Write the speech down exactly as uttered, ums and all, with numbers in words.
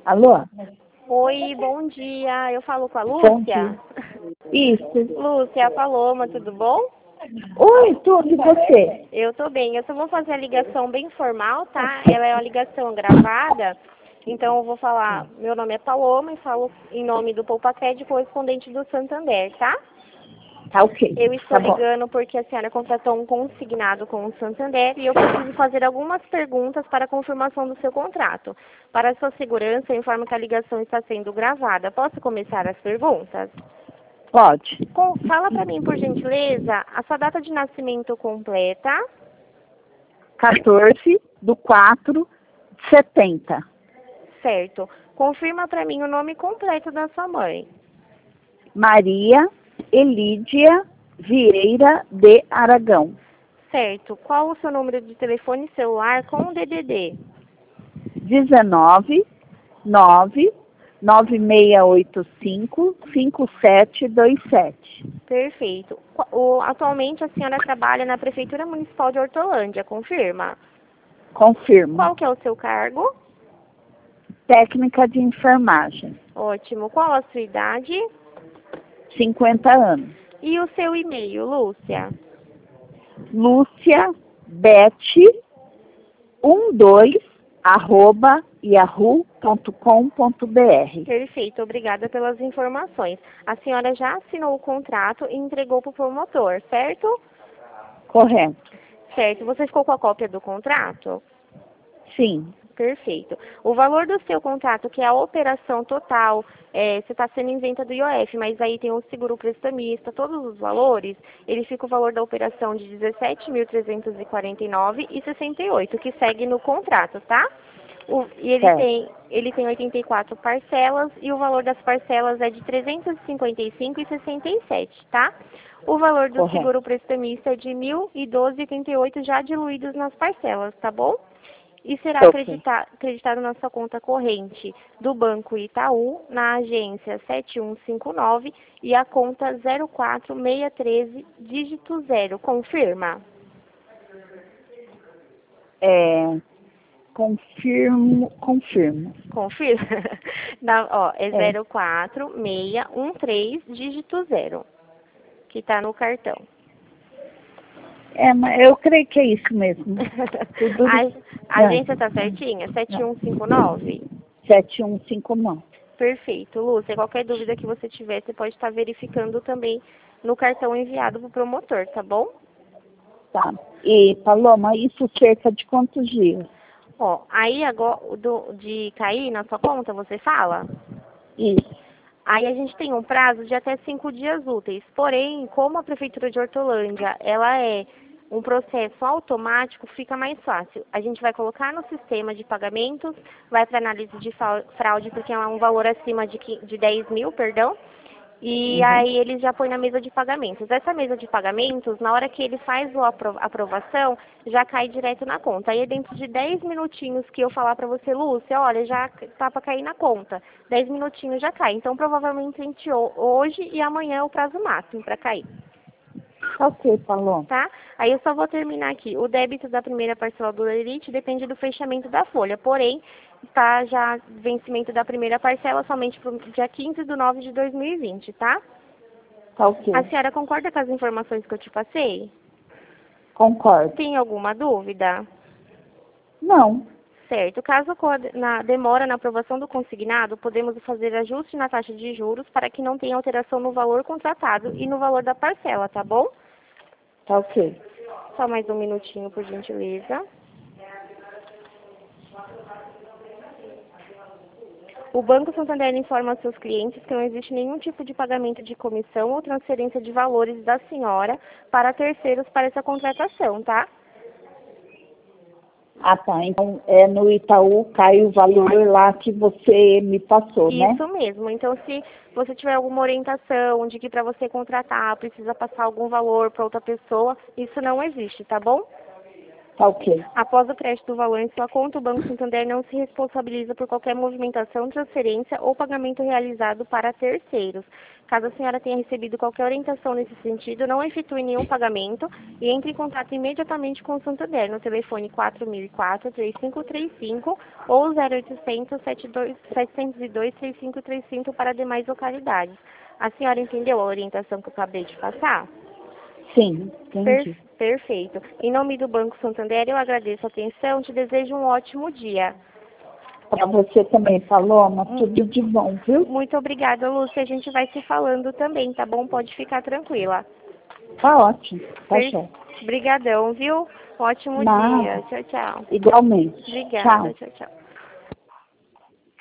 Alô? Oi, bom dia. Eu falo com a Bom Lúcia? dia. Isso. Lúcia, Paloma, tudo bom? Oi, tudo e você? Eu tô bem. Eu só vou fazer a ligação bem formal, tá? Ela é uma ligação gravada. Então eu vou falar, meu nome é Paloma e falo em nome do Poupacred, correspondente do Santander, tá? Tá ok. Eu estou Tá bom. ligando porque a senhora contratou um consignado com o Santander e eu preciso fazer algumas perguntas para a confirmação do seu contrato. Para a sua segurança, eu informo que a ligação está sendo gravada. Posso começar as perguntas? Pode. Com- fala para mim, por gentileza, a sua data de nascimento completa. quatorze do quatro de setenta. Certo. Confirma para mim o nome completo da sua mãe. Maria Elídia Vieira de Aragão. Certo. Qual o seu número de telefone celular com o D D D? dezenove, nove, nove seis oito cinco, cinco sete dois sete. Perfeito. Qu- O, atualmente a senhora trabalha na Prefeitura Municipal de Hortolândia, confirma? Confirmo. Qual que é o seu cargo? Técnica de enfermagem. Ótimo. Qual a sua idade? cinquenta anos. E o seu e-mail, Lúcia? Lúcia Bete doze arroba yahoo ponto com ponto br. Perfeito. Obrigada pelas informações. A senhora já assinou o contrato e entregou para o promotor, certo? Correto. Certo. Você ficou com a cópia do contrato? Sim. Perfeito. O valor do seu contrato, que é a operação total, é, você está sendo isenta do I O F, mas aí tem o seguro prestamista, todos os valores, ele fica o valor da operação de dezessete mil trezentos e quarenta e nove reais e sessenta e oito, que segue no contrato, tá? O, e ele Certo. tem, ele tem oitenta e quatro parcelas e o valor das parcelas é de trezentos e cinquenta e cinco reais e sessenta e sete, tá? O valor do Correto. seguro prestamista é de mil e doze reais e oitenta e oito já diluídos nas parcelas, tá bom? E será Ok. acredita- acreditado na sua conta corrente do Banco Itaú, na agência sete um cinco nove e a conta zero quatro seis um três, dígito zero. Confirma? É, confirmo, confirmo. Confirma? Na, ó, é É. zero quatro seis um três, dígito zero, que está no cartão. É, mas eu creio que é isso mesmo. Tudo A, a agência está certinha? sete um cinco nove? sete um cinco nove. Perfeito, Lúcia. Qualquer dúvida que você tiver, você pode estar verificando também no cartão enviado para o promotor, tá bom? Tá. E, Paloma, isso cerca de quantos dias? Ó, aí agora, do, de cair na sua conta, você fala? Isso. Aí a gente tem um prazo de até cinco dias úteis. Porém, como a Prefeitura de Hortolândia, ela é um processo automático, fica mais fácil. A gente vai colocar no sistema de pagamentos, vai para análise de fa- fraude, porque é um valor acima de, qui- de dez mil, perdão. E Uhum. aí eles já põem na mesa de pagamentos. Essa mesa de pagamentos, na hora que ele faz a apro- aprovação, já cai direto na conta. Aí dentro de dez minutinhos que eu falar para você, Lúcia, olha, já tá para cair na conta. dez minutinhos já cai. Então provavelmente entre ho- hoje e amanhã é o prazo máximo para cair, Ok, Paloma. tá? Aí eu só vou terminar aqui. O débito da primeira parcela do Elite depende do fechamento da folha. Porém, está já vencimento da primeira parcela somente para o dia quinze de nove de dois mil e vinte, tá? Tá ok. A senhora concorda com as informações que eu te passei? Concordo. Tem alguma dúvida? Não. Certo. Caso ocorra na demora na aprovação do consignado, podemos fazer ajuste na taxa de juros para que não tenha alteração no valor contratado e no valor da parcela, tá bom? Tá ok. Só mais um minutinho, por gentileza. O Banco Santander informa aos seus clientes que não existe nenhum tipo de pagamento de comissão ou transferência de valores da senhora para terceiros para essa contratação, tá? Ah, tá. Então, é no Itaú cai o valor lá que você me passou, né? Isso mesmo. Então, se você tiver alguma orientação de que para você contratar precisa passar algum valor para outra pessoa, isso não existe, tá bom? Tá ok. Após o crédito do valor em sua conta, o Banco Santander não se responsabiliza por qualquer movimentação, transferência ou pagamento realizado para terceiros. Caso a senhora tenha recebido qualquer orientação nesse sentido, não efetue nenhum pagamento e entre em contato imediatamente com o Santander no telefone quatro mil e quatro, três cinco três cinco ou zero oitocentos, sete dois, setecentos e dois, três cinco três cinco para demais localidades. A senhora entendeu a orientação que eu acabei de passar? Sim, entendi. Per- perfeito. Em nome do Banco Santander, eu agradeço a atenção, te desejo um ótimo dia. Para você também, Paloma, tudo de bom, viu? Muito obrigada, Lúcia. A gente vai se falando também, tá bom? Pode ficar tranquila. Tá ótimo, tá Per- certo. Obrigadão, viu? Um ótimo Nada. dia. Tchau, tchau. Igualmente. Obrigada. Tchau. Tchau, tchau.